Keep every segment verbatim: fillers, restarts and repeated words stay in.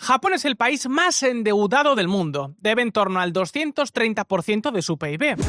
Japón es el país más endeudado del mundo. Debe en torno al doscientos treinta por ciento de su P I B.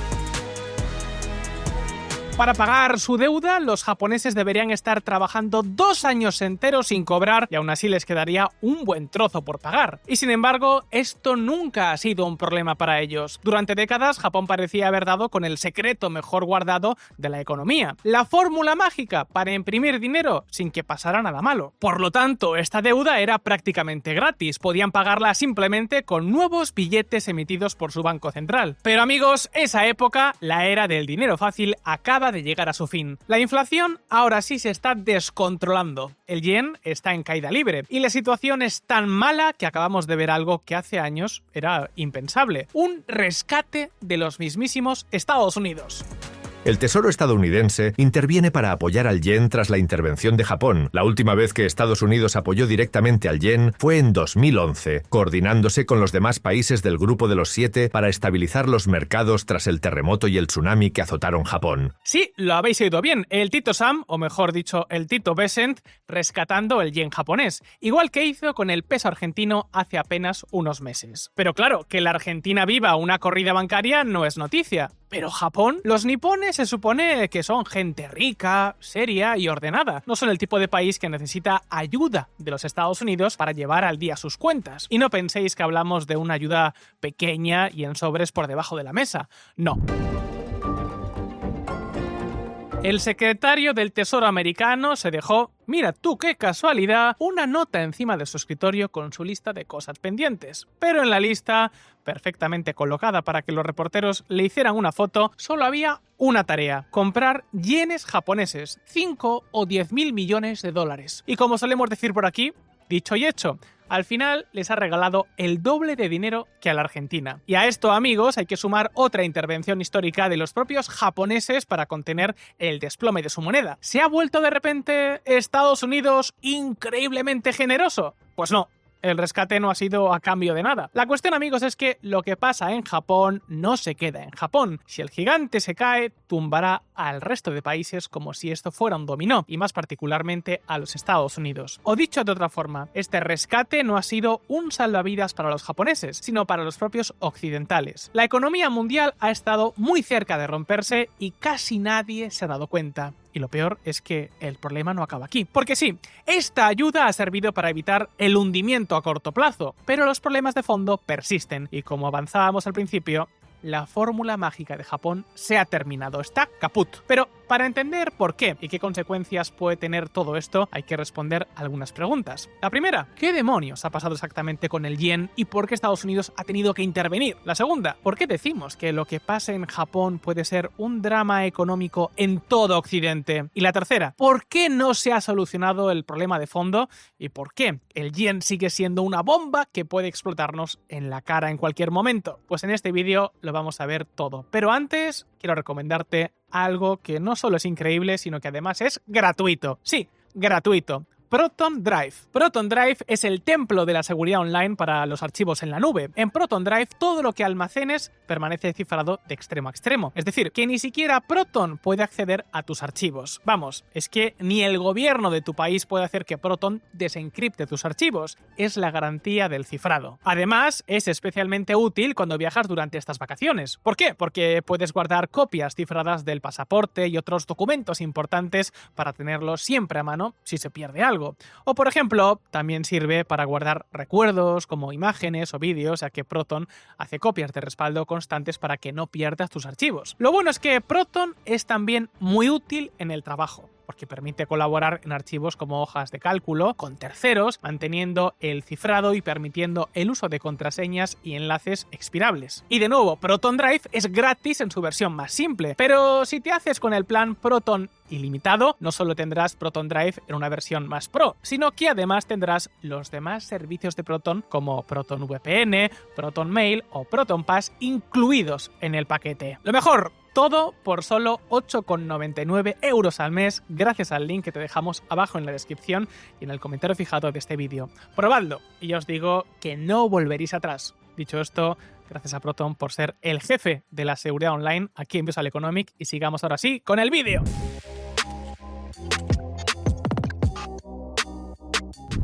Para pagar su deuda, los japoneses deberían estar trabajando dos años enteros sin cobrar y aún así les quedaría un buen trozo por pagar. Y sin embargo, esto nunca ha sido un problema para ellos. Durante décadas, Japón parecía haber dado con el secreto mejor guardado de la economía. La fórmula mágica para imprimir dinero sin que pasara nada malo. Por lo tanto, esta deuda era prácticamente gratis. Podían pagarla simplemente con nuevos billetes emitidos por su banco central. Pero amigos, esa época, la era del dinero fácil, acaba de llegar a su fin. La inflación ahora sí se está descontrolando. El yen está en caída libre y la situación es tan mala que acabamos de ver algo que hace años era impensable. Un rescate de los mismísimos Estados Unidos. El Tesoro estadounidense interviene para apoyar al yen tras la intervención de Japón. La última vez que Estados Unidos apoyó directamente al yen fue en dos mil once, coordinándose con los demás países del Grupo de los Siete para estabilizar los mercados tras el terremoto y el tsunami que azotaron Japón. Sí, lo habéis oído bien, el Tito Sam, o mejor dicho, el Tito Besant, rescatando el yen japonés, igual que hizo con el peso argentino hace apenas unos meses. Pero claro, que la Argentina viva una corrida bancaria no es noticia. Pero Japón, los nipones se supone que son gente rica, seria y ordenada. No son el tipo de país que necesita ayuda de los Estados Unidos para llevar al día sus cuentas. Y no penséis que hablamos de una ayuda pequeña y en sobres por debajo de la mesa. No. El secretario del Tesoro americano se dejó, mira tú qué casualidad, una nota encima de su escritorio con su lista de cosas pendientes. Pero en la lista, perfectamente colocada para que los reporteros le hicieran una foto, solo había una tarea: comprar yenes japoneses, cinco o diez mil millones de dólares. Y como solemos decir por aquí, dicho y hecho. Al final les ha regalado el doble de dinero que a la Argentina. Y a esto, amigos, hay que sumar otra intervención histórica de los propios japoneses para contener el desplome de su moneda. ¿Se ha vuelto de repente Estados Unidos increíblemente generoso? Pues no. El rescate no ha sido a cambio de nada. La cuestión, amigos, es que lo que pasa en Japón no se queda en Japón. Si el gigante se cae, tumbará al resto de países como si esto fuera un dominó, y más particularmente a los Estados Unidos. O dicho de otra forma, este rescate no ha sido un salvavidas para los japoneses, sino para los propios occidentales. La economía mundial ha estado muy cerca de romperse y casi nadie se ha dado cuenta. Y lo peor es que el problema no acaba aquí. Porque sí, esta ayuda ha servido para evitar el hundimiento a corto plazo, pero los problemas de fondo persisten. Y como avanzábamos al principio, la fórmula mágica de Japón se ha terminado, está caput. Pero para entender por qué y qué consecuencias puede tener todo esto, hay que responder algunas preguntas. La primera, ¿qué demonios ha pasado exactamente con el yen y por qué Estados Unidos ha tenido que intervenir? La segunda, ¿por qué decimos que lo que pasa en Japón puede ser un drama económico en todo Occidente? Y la tercera, ¿por qué no se ha solucionado el problema de fondo y por qué el yen sigue siendo una bomba que puede explotarnos en la cara en cualquier momento? Pues en este vídeo lo vamos a ver todo. Pero antes, quiero recomendarte algo que no solo es increíble, sino que además es gratuito. Sí, gratuito. Proton Drive. Proton Drive es el templo de la seguridad online para los archivos en la nube. En Proton Drive todo lo que almacenes permanece cifrado de extremo a extremo. Es decir, que ni siquiera Proton puede acceder a tus archivos. Vamos, es que ni el gobierno de tu país puede hacer que Proton desencripte tus archivos. Es la garantía del cifrado. Además, es especialmente útil cuando viajas durante estas vacaciones. ¿Por qué? Porque puedes guardar copias cifradas del pasaporte y otros documentos importantes para tenerlos siempre a mano si se pierde algo. O por ejemplo, también sirve para guardar recuerdos como imágenes o vídeos, ya que Proton hace copias de respaldo constantes para que no pierdas tus archivos. Lo bueno es que Proton es también muy útil en el trabajo, porque permite colaborar en archivos como hojas de cálculo con terceros, manteniendo el cifrado y permitiendo el uso de contraseñas y enlaces expirables. Y de nuevo, Proton Drive es gratis en su versión más simple, pero si te haces con el plan Proton ilimitado, no solo tendrás Proton Drive en una versión más pro, sino que además tendrás los demás servicios de Proton como Proton V P N, Proton Mail o Proton Pass incluidos en el paquete. Lo mejor, todo por solo ocho con noventa y nueve euros al mes, gracias al link que te dejamos abajo en la descripción y en el comentario fijado de este vídeo. Probadlo y ya os digo que no volveréis atrás. Dicho esto, gracias a Proton por ser el jefe de la seguridad online aquí en Visual Economic y sigamos ahora sí con el vídeo.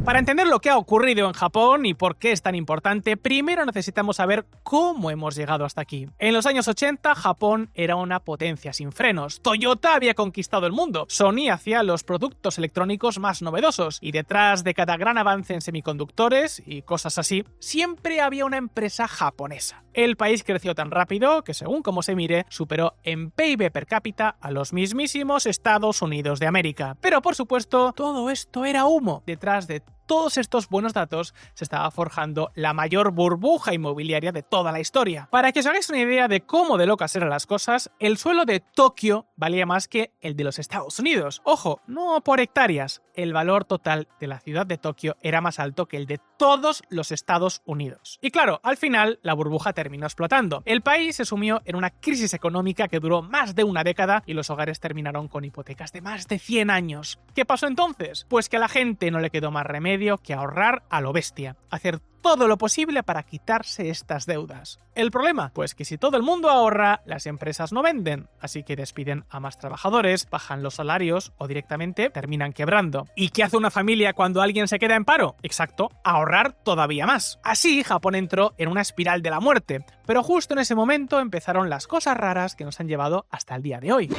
Para entender lo que ha ocurrido en Japón y por qué es tan importante, primero necesitamos saber cómo hemos llegado hasta aquí. En los años ochenta, Japón era una potencia sin frenos. Toyota había conquistado el mundo. Sony hacía los productos electrónicos más novedosos. Y detrás de cada gran avance en semiconductores y cosas así, siempre había una empresa japonesa. El país creció tan rápido que, según como se mire, superó en P I B per cápita a los mismísimos Estados Unidos de América. Pero, por supuesto, todo esto era humo. Detrás de todos estos buenos datos se estaba forjando la mayor burbuja inmobiliaria de toda la historia. Para que os hagáis una idea de cómo de locas eran las cosas, el suelo de Tokio valía más que el de los Estados Unidos. Ojo, no por hectáreas. El valor total de la ciudad de Tokio era más alto que el de todos los Estados Unidos. Y claro, al final la burbuja terminó explotando. El país se sumió en una crisis económica que duró más de una década y los hogares terminaron con hipotecas de más de cien años. ¿Qué pasó entonces? Pues que a la gente no le quedó más remedio que ahorrar a lo bestia, hacer todo lo posible para quitarse estas deudas. ¿El problema? Pues que si todo el mundo ahorra, las empresas no venden, así que despiden a más trabajadores, bajan los salarios o directamente terminan quebrando. ¿Y qué hace una familia cuando alguien se queda en paro? Exacto, ahorrar todavía más. Así, Japón entró en una espiral de la muerte, pero justo en ese momento empezaron las cosas raras que nos han llevado hasta el día de hoy.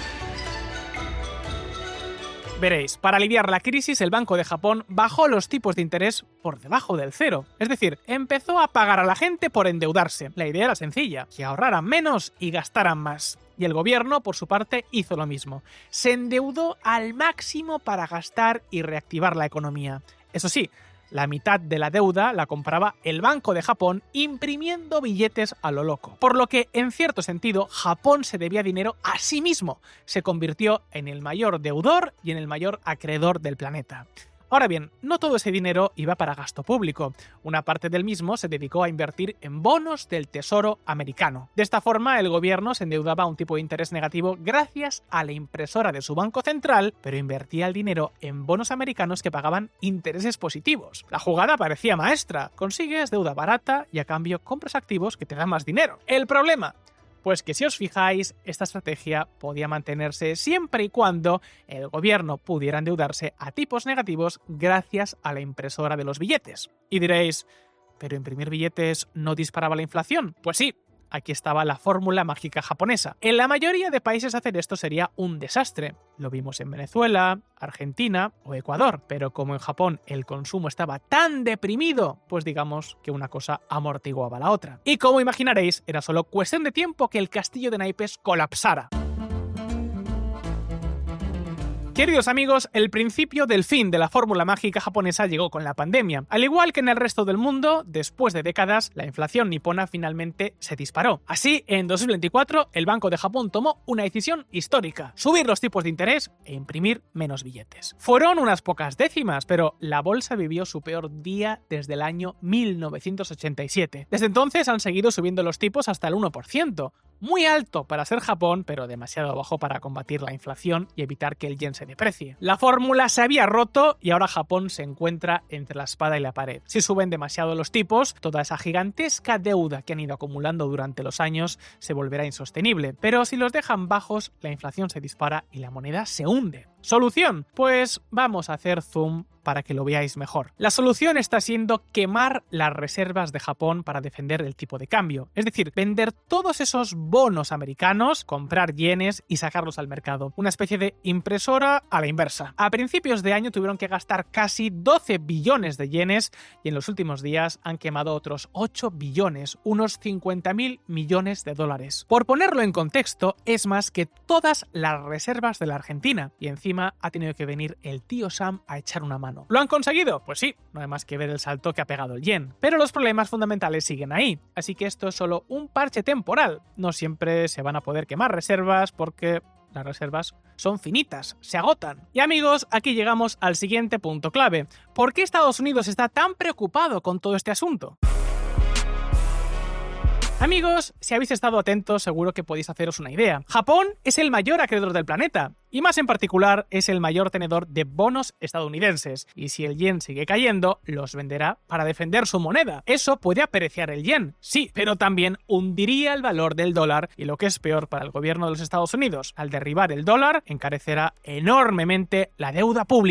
Veréis, para aliviar la crisis, el Banco de Japón bajó los tipos de interés por debajo del cero. Es decir, empezó a pagar a la gente por endeudarse. La idea era sencilla, que ahorraran menos y gastaran más. Y el gobierno, por su parte, hizo lo mismo. Se endeudó al máximo para gastar y reactivar la economía. Eso sí, la mitad de la deuda la compraba el Banco de Japón imprimiendo billetes a lo loco. Por lo que, en cierto sentido, Japón se debía dinero a sí mismo. Se convirtió en el mayor deudor y en el mayor acreedor del planeta. Ahora bien, no todo ese dinero iba para gasto público. Una parte del mismo se dedicó a invertir en bonos del Tesoro americano. De esta forma, el gobierno se endeudaba a un tipo de interés negativo gracias a la impresora de su banco central, pero invertía el dinero en bonos americanos que pagaban intereses positivos. La jugada parecía maestra. Consigues deuda barata y a cambio compras activos que te dan más dinero. El problema: pues que si os fijáis, esta estrategia podía mantenerse siempre y cuando el gobierno pudiera endeudarse a tipos negativos gracias a la impresora de los billetes. Y diréis, ¿pero imprimir billetes no disparaba la inflación? Pues sí. Aquí estaba la fórmula mágica japonesa. En la mayoría de países hacer esto sería un desastre. Lo vimos en Venezuela, Argentina o Ecuador. Pero como en Japón el consumo estaba tan deprimido, pues digamos que una cosa amortiguaba la otra. Y como imaginaréis, era solo cuestión de tiempo que el castillo de naipes colapsara. Queridos amigos, el principio del fin de la fórmula mágica japonesa llegó con la pandemia. Al igual que en el resto del mundo, después de décadas, la inflación nipona finalmente se disparó. Así, en dos mil veinticuatro, el Banco de Japón tomó una decisión histórica: subir los tipos de interés e imprimir menos billetes. Fueron unas pocas décimas, pero la bolsa vivió su peor día desde el año mil novecientos ochenta y siete. Desde entonces han seguido subiendo los tipos hasta el uno por ciento. Muy alto para ser Japón, pero demasiado bajo para combatir la inflación y evitar que el yen se deprecie. La fórmula se había roto y ahora Japón se encuentra entre la espada y la pared. Si suben demasiado los tipos, toda esa gigantesca deuda que han ido acumulando durante los años se volverá insostenible. Pero si los dejan bajos, la inflación se dispara y la moneda se hunde. ¿Solución? Pues vamos a hacer zoom para que lo veáis mejor. La solución está siendo quemar las reservas de Japón para defender el tipo de cambio. Es decir, vender todos esos bonos americanos, comprar yenes y sacarlos al mercado. Una especie de impresora a la inversa. A principios de año tuvieron que gastar casi doce billones de yenes y en los últimos días han quemado otros ocho billones, unos cincuenta mil millones de dólares. Por ponerlo en contexto, es más que todas las reservas de la Argentina y encima ha tenido que venir el tío Sam a echar una mano. ¿Lo han conseguido? Pues sí, no hay más que ver el salto que ha pegado el yen. Pero los problemas fundamentales siguen ahí, así que esto es solo un parche temporal. No siempre se van a poder quemar reservas porque las reservas son finitas, se agotan. Y amigos, aquí llegamos al siguiente punto clave. ¿Por qué Estados Unidos está tan preocupado con todo este asunto? Amigos, si habéis estado atentos, seguro que podéis haceros una idea. Japón es el mayor acreedor del planeta, y más en particular es el mayor tenedor de bonos estadounidenses, y si el yen sigue cayendo, los venderá para defender su moneda. Eso puede apreciar el yen, sí, pero también hundiría el valor del dólar, y lo que es peor para el gobierno de los Estados Unidos, al derribar el dólar, encarecerá enormemente la deuda pública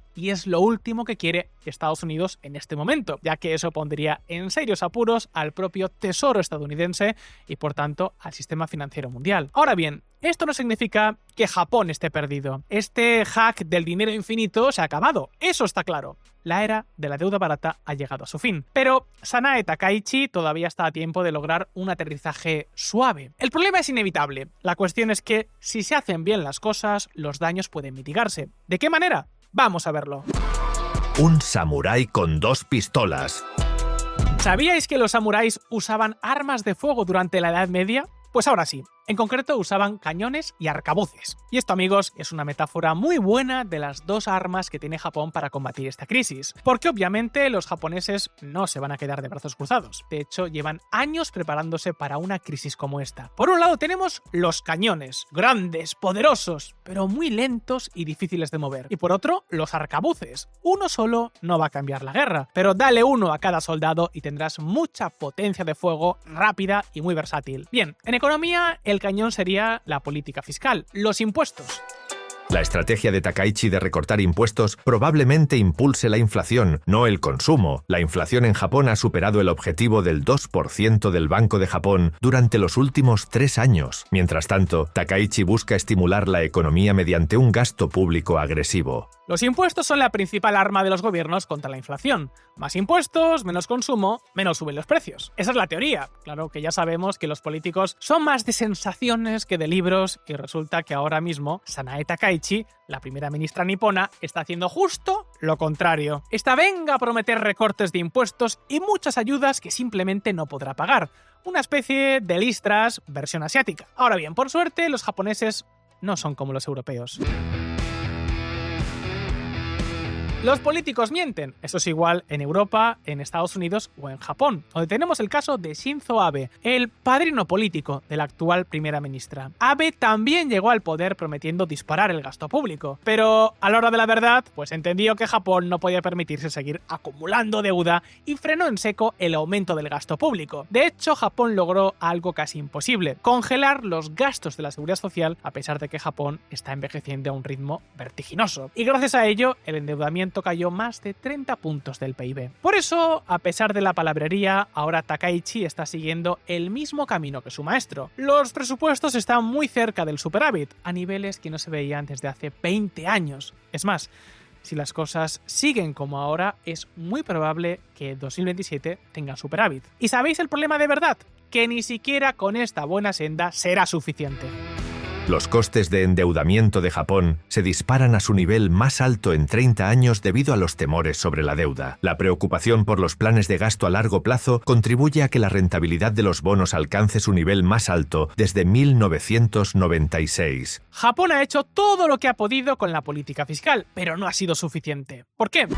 y es lo último que quiere Estados Unidos en este momento, ya que eso pondría en serios apuros al propio Tesoro estadounidense y por tanto al sistema financiero mundial. Ahora bien, esto no significa que Japón esté perdido. Este hack del dinero infinito se ha acabado, eso está claro. La era de la deuda barata ha llegado a su fin. Pero Sanae Takaichi todavía está a tiempo de lograr un aterrizaje suave. El problema es inevitable. La cuestión es que si se hacen bien las cosas, los daños pueden mitigarse. ¿De qué manera? Vamos a verlo. Un samurái con dos pistolas. ¿Sabíais que los samuráis usaban armas de fuego durante la Edad Media? Pues ahora sí. En concreto usaban cañones y arcabuces. Y esto, amigos, es una metáfora muy buena de las dos armas que tiene Japón para combatir esta crisis. Porque obviamente los japoneses no se van a quedar de brazos cruzados. De hecho, llevan años preparándose para una crisis como esta. Por un lado tenemos los cañones, grandes, poderosos, pero muy lentos y difíciles de mover. Y por otro, los arcabuces. Uno solo no va a cambiar la guerra, pero dale uno a cada soldado y tendrás mucha potencia de fuego rápida y muy versátil. Bien, en economía, el cañón sería la política fiscal, los impuestos. La estrategia de Takaichi de recortar impuestos probablemente impulse la inflación, no el consumo. La inflación en Japón ha superado el objetivo del dos por ciento del Banco de Japón durante los últimos tres años. Mientras tanto, Takaichi busca estimular la economía mediante un gasto público agresivo. Los impuestos son la principal arma de los gobiernos contra la inflación. Más impuestos, menos consumo, menos suben los precios. Esa es la teoría. Claro que ya sabemos que los políticos son más de sensaciones que de libros y resulta que ahora mismo Sanae Takaichi, la primera ministra nipona, está haciendo justo lo contrario. Esta venga a prometer recortes de impuestos y muchas ayudas que simplemente no podrá pagar. Una especie de listras versión asiática. Ahora bien, por suerte, los japoneses no son como los europeos. Los políticos mienten, eso es igual en Europa, en Estados Unidos o en Japón, donde tenemos el caso de Shinzo Abe, el padrino político de la actual primera ministra. Abe también llegó al poder prometiendo disparar el gasto público, pero a la hora de la verdad, pues entendió que Japón no podía permitirse seguir acumulando deuda y frenó en seco el aumento del gasto público. De hecho, Japón logró algo casi imposible, congelar los gastos de la seguridad social a pesar de que Japón está envejeciendo a un ritmo vertiginoso. Y gracias a ello, el endeudamiento cayó más de treinta puntos del P I B. Por eso, a pesar de la palabrería, ahora Takaichi está siguiendo el mismo camino que su maestro. Los presupuestos están muy cerca del superávit, a niveles que no se veían desde hace veinte años. Es más, si las cosas siguen como ahora, es muy probable que dos mil veintisiete tenga superávit. ¿Y sabéis el problema de verdad? Que ni siquiera con esta buena senda será suficiente. Los costes de endeudamiento de Japón se disparan a su nivel más alto en treinta años debido a los temores sobre la deuda. La preocupación por los planes de gasto a largo plazo contribuye a que la rentabilidad de los bonos alcance su nivel más alto desde mil novecientos noventa y seis. Japón ha hecho todo lo que ha podido con la política fiscal, pero no ha sido suficiente. ¿Por qué?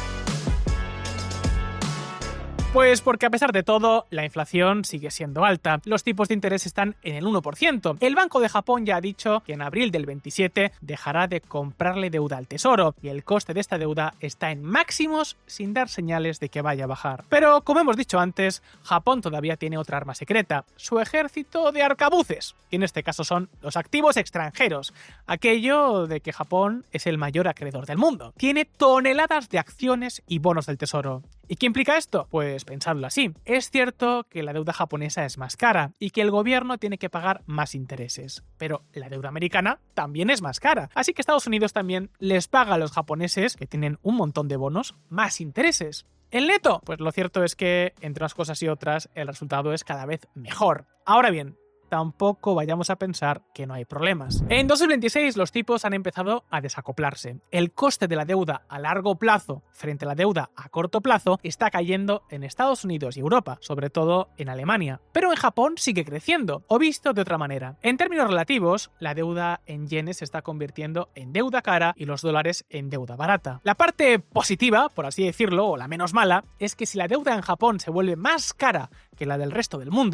Pues porque a pesar de todo, la inflación sigue siendo alta. Los tipos de interés están en el uno por ciento. El Banco de Japón ya ha dicho que en abril del veintisiete dejará de comprarle deuda al tesoro y el coste de esta deuda está en máximos sin dar señales de que vaya a bajar. Pero, como hemos dicho antes, Japón todavía tiene otra arma secreta, su ejército de arcabuces, que en este caso son los activos extranjeros, aquello de que Japón es el mayor acreedor del mundo. Tiene toneladas de acciones y bonos del tesoro. ¿Y qué implica esto? Pues pensadlo así. Es cierto que la deuda japonesa es más cara y que el gobierno tiene que pagar más intereses, pero la deuda americana también es más cara. Así que Estados Unidos también les paga a los japoneses, que tienen un montón de bonos, más intereses. ¿El neto? Pues lo cierto es que, entre unas cosas y otras, el resultado es cada vez mejor. Ahora bien, tampoco vayamos a pensar que no hay problemas. En dos mil veintiséis los tipos han empezado a desacoplarse. El coste de la deuda a largo plazo frente a la deuda a corto plazo está cayendo en Estados Unidos y Europa, sobre todo en Alemania. Pero en Japón sigue creciendo, o visto de otra manera. En términos relativos, la deuda en yenes se está convirtiendo en deuda cara y los dólares en deuda barata. La parte positiva, por así decirlo, o la menos mala, es que si la deuda en Japón se vuelve más cara que la del resto del mundo,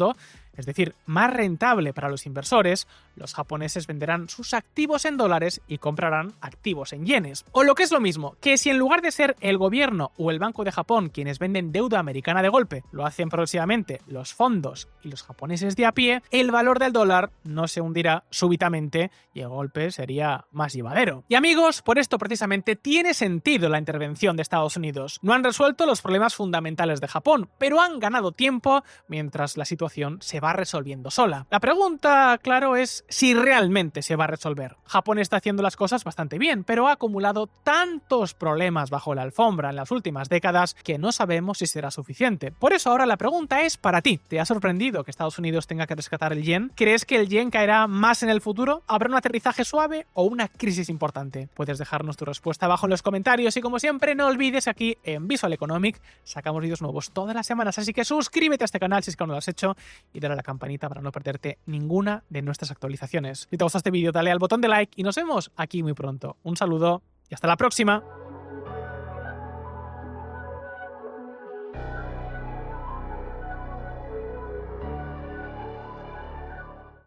es decir, más rentable para los inversores, los japoneses venderán sus activos en dólares y comprarán activos en yenes. O lo que es lo mismo, que si en lugar de ser el gobierno o el Banco de Japón quienes venden deuda americana de golpe, lo hacen progresivamente los fondos y los japoneses de a pie, el valor del dólar no se hundirá súbitamente y el golpe sería más llevadero. Y amigos, por esto precisamente tiene sentido la intervención de Estados Unidos. No han resuelto los problemas fundamentales de Japón, pero han ganado tiempo mientras la situación se va resolviendo sola. La pregunta, claro, es si realmente se va a resolver. Japón está haciendo las cosas bastante bien, pero ha acumulado tantos problemas bajo la alfombra en las últimas décadas que no sabemos si será suficiente. Por eso ahora la pregunta es para ti. ¿Te ha sorprendido que Estados Unidos tenga que rescatar el yen? ¿Crees que el yen caerá más en el futuro? ¿Habrá un aterrizaje suave o una crisis importante? Puedes dejarnos tu respuesta abajo en los comentarios y como siempre no olvides aquí en Visual Economic sacamos vídeos nuevos todas las semanas, así que suscríbete a este canal si es que aún no lo has hecho y dale a la campanita para no perderte ninguna de nuestras actualizaciones. Si te gustó este vídeo dale al botón de like y nos vemos aquí muy pronto. Un saludo y hasta la próxima.